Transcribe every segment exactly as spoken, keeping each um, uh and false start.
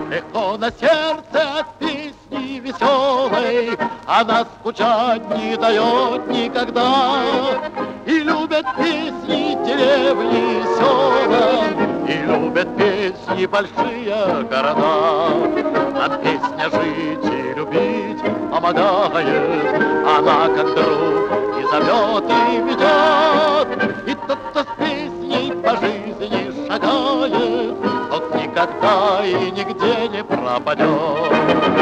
Легко на сердце от песни веселой, она скучать не дает никогда. И любят песни деревни села, и любят песни большие города. А песня жить и любить помогает, она как друг и зовет, и ведет. И тот, кто с песней по жизни шагает, тот никогда и нигде не пропадет.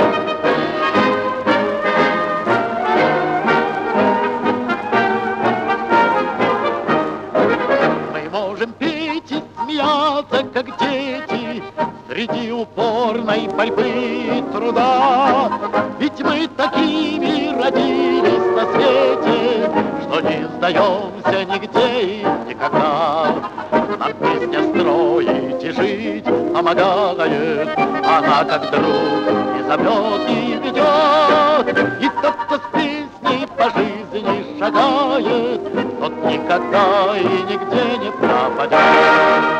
Мы можем петь и смеяться, как дети, среди упорной борьбы и труда. Ведь мы такими родились на свете, что не сдаемся нигде и никогда. Нам песня строить и жить помогает, она как друг и зовет, и ведет. И тот, кто с песней по жизни шагает, тот никогда и нигде не пропадет.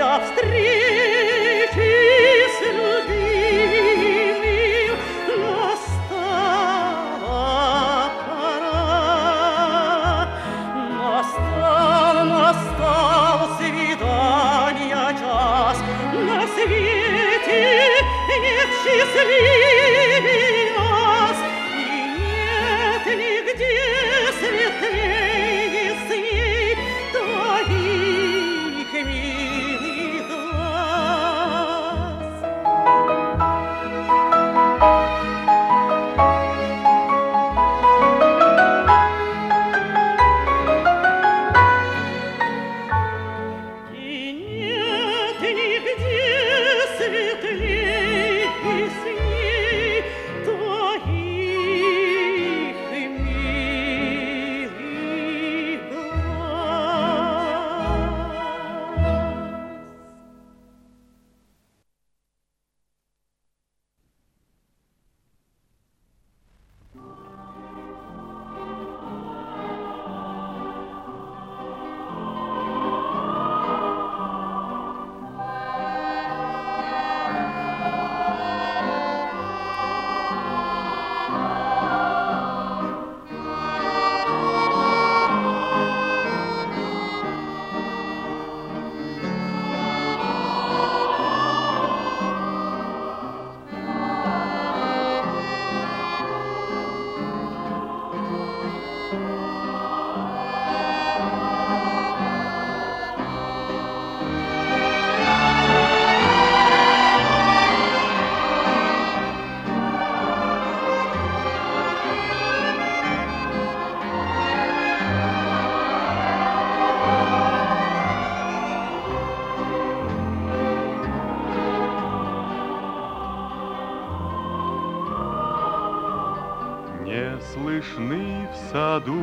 слышны в саду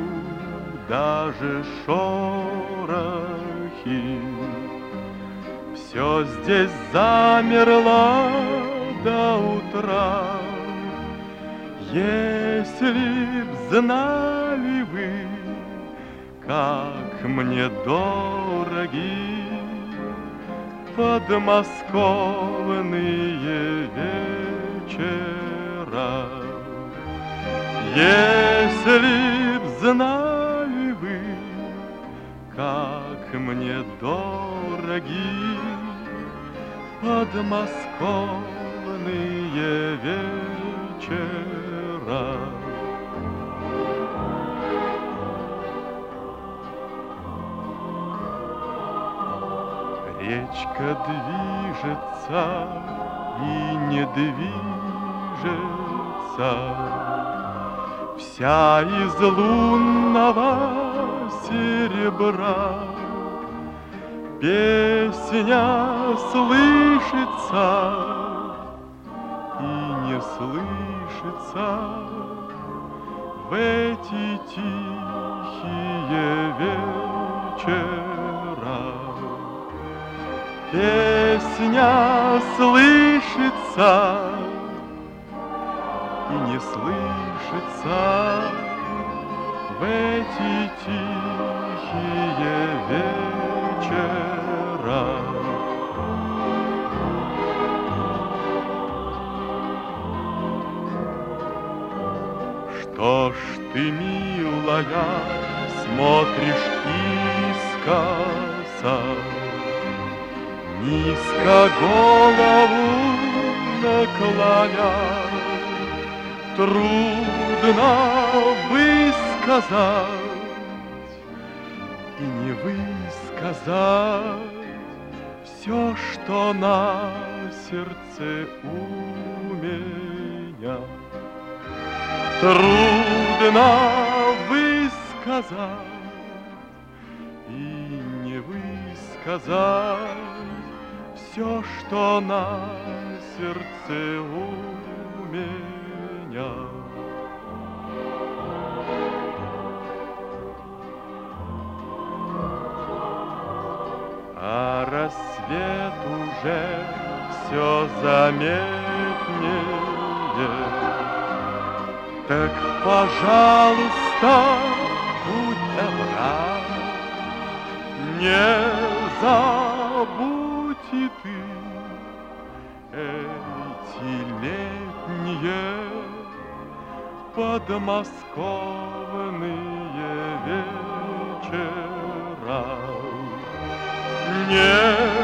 даже шорохи. Все здесь замерло до утра. Если б знали вы, как мне дороги подмосковные вечера, если б знали вы, как мне дороги подмосковные вечера. Речка движется и не движется, вся из лунного серебра. Песня слышится и не слышится в эти тихие вечера. Песня слышится и не слышится в эти тихие вечера. Что ж ты, милая, смотришь искоса, низко голову наклоня? Трудно высказать и не высказать все, что на сердце у меня. Трудно высказать и не высказать все, что на сердце у меня. А рассвет уже все заметнее. Так, пожалуйста, будь добра, не забудь и ты, эти летние подмосковные вечера. Не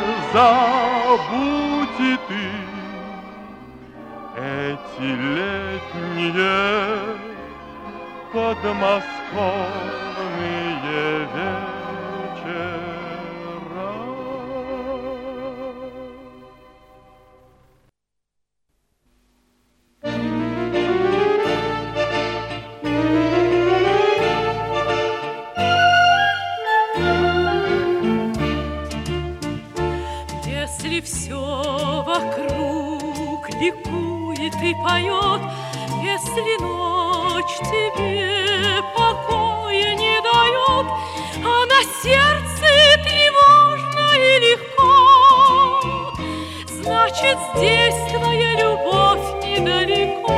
забудь и ты эти летние подмосковные вечера. Если все вокруг ликует и поет, если ночь тебе покоя не дает, а на сердце тревожно и легко, значит, здесь твоя любовь недалеко.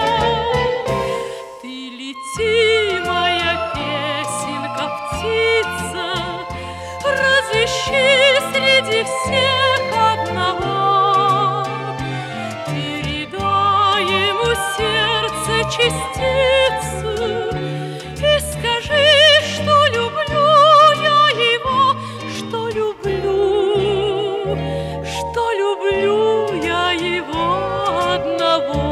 Ты лети, моя песенка, птица, разыщи среди всех одного, передай ему сердце частицу и скажи, что люблю я его, что люблю, что люблю я его одного.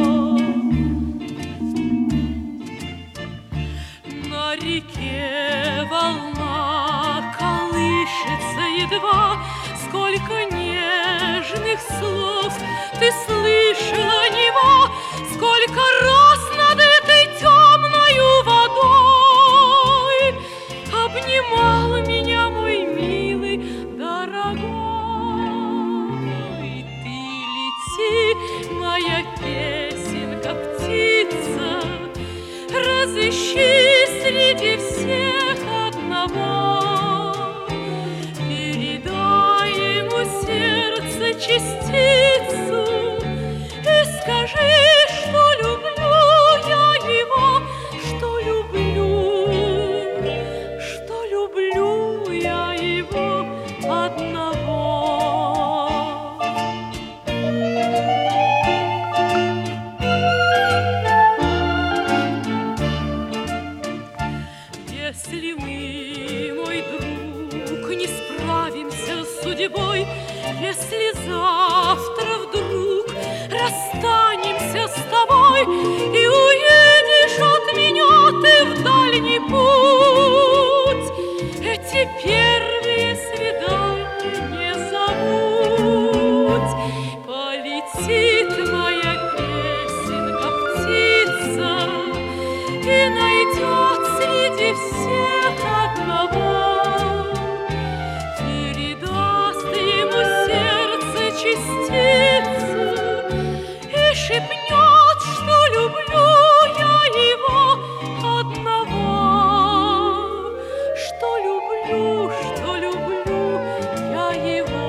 На реке волна колышется едва, сколько нежных слов ты слышала него, сколько роз над этой темною водой обнимал меня мой милый, дорогой. Ты лети, моя песенка, птица, разыщи среди всех одного, передай ему сердце частицу и скажи, что люблю я его, что люблю, что люблю я его одного. Если мы, мой друг, не справимся с судьбой, если завтра вдруг расстанемся с тобой и уедешь от меня ты в дальний путь, эти первые свидания не забудь. Полетит моя песенка, птица, и найдет среди всех одного, передаст ему сердце частицу и шепнет, что люблю я его одного, что люблю, что люблю я его.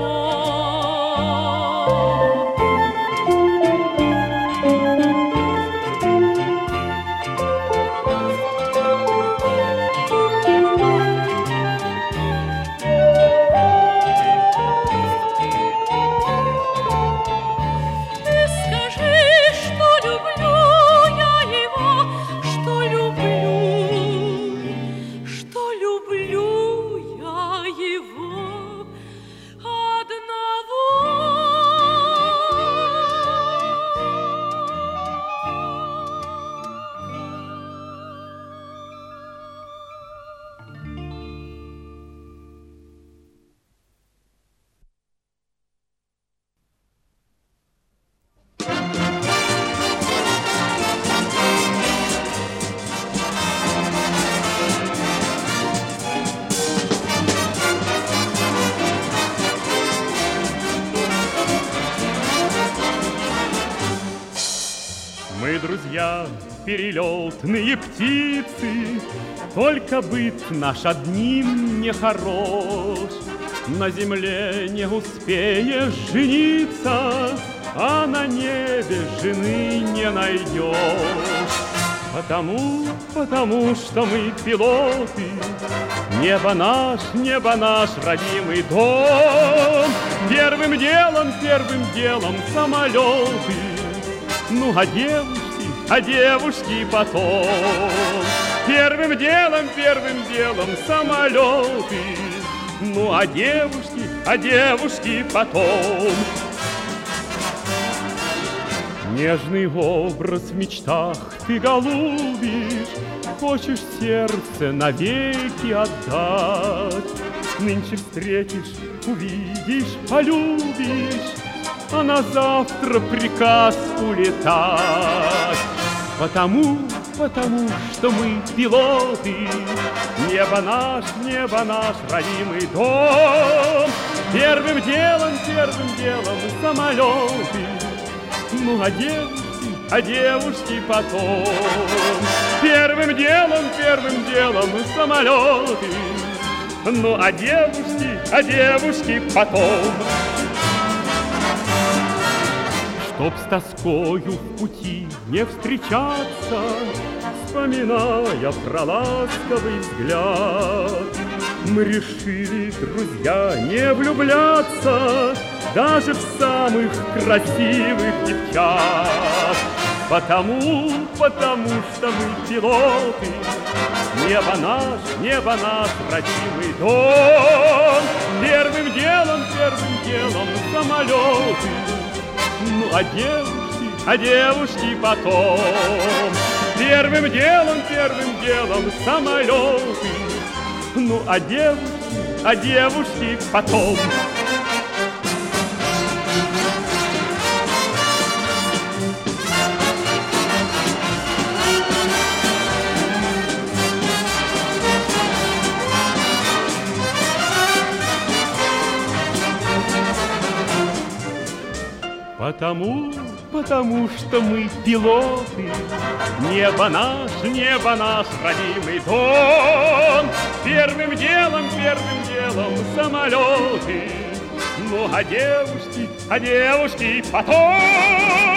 Мы, друзья, перелетные птицы, только быт наш одним не хорош. На земле не успеешь жениться, а на небе жены не найдешь. Потому, потому что мы пилоты, небо наш, небо наш родимый дом. Первым делом, первым делом самолеты, ну а девушки, а девушки потом. Первым делом, первым делом самолеты, ну а девушки, а девушки потом. Нежный образ в мечтах ты голубишь, хочешь сердце навеки отдать. Нынче встретишь, увидишь, полюбишь, а на завтра приказ улетать. Потому, потому что мы пилоты, небо наш, небо наш родимый дом. Первым делом, первым делом самолеты, ну а девушки, а девушки потом. Первым делом, первым делом самолеты, ну а девушки, а девушки потом. Чтоб с тоскою в пути не встречаться, вспоминая про ласковый взгляд, мы решили, друзья, не влюбляться даже в самых красивых девчат. Потому, потому что мы пилоты, небо наш, небо наш родимый дом. Первым делом, первым делом самолеты, ну а девушки, а девушки потом. Первым делом, первым делом самолеты, ну а девушки, а девушки потом. Потому, потому что мы пилоты, небо наш, небо наш родимый дом. Первым делом, первым делом самолеты, ну а девушки, а девушки потом.